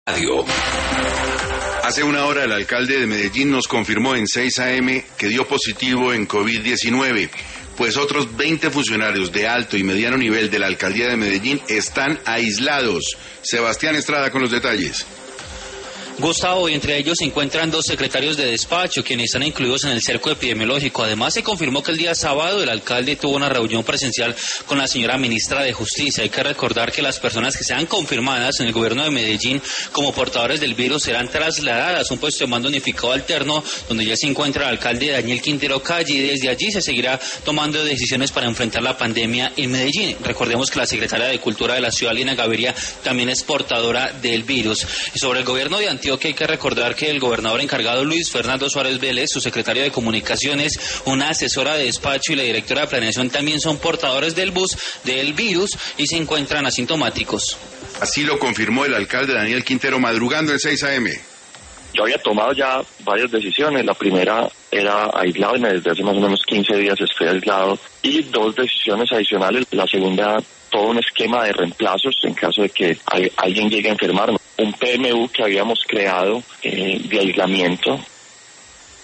Radio. Hace una hora el alcalde de Medellín nos confirmó en 6 AM que dio positivo en COVID-19, pues otros 20 funcionarios de alto y mediano nivel de la alcaldía de Medellín están aislados. Sebastián Estrada con los detalles. Gustavo, y entre ellos se encuentran 2 secretarios de despacho, quienes están incluidos en el cerco epidemiológico. Además, se confirmó que el día sábado el alcalde tuvo una reunión presencial con la señora ministra de Justicia. Hay que recordar que las personas que sean confirmadas en el gobierno de Medellín como portadores del virus serán trasladadas a un puesto de mando unificado alterno, donde ya se encuentra el alcalde Daniel Quintero Calle, y desde allí se seguirá tomando decisiones para enfrentar la pandemia en Medellín. Recordemos que la secretaria de Cultura de la ciudad, Lina Gaviria, también es portadora del virus. Y sobre el gobierno de Antioquia, hay que recordar que el gobernador encargado Luis Fernando Suárez Vélez, su secretario de Comunicaciones, una asesora de despacho y la directora de Planeación también son portadores del virus y se encuentran asintomáticos. Así lo confirmó el alcalde Daniel Quintero madrugando en 6 AM. Yo había tomado ya varias decisiones. La primera era aislarme, desde hace más o menos 15 días estoy aislado, y 2 decisiones adicionales. La segunda, todo un esquema de reemplazos en caso de que alguien llegue a enfermarme. Un PMU que habíamos creado de aislamiento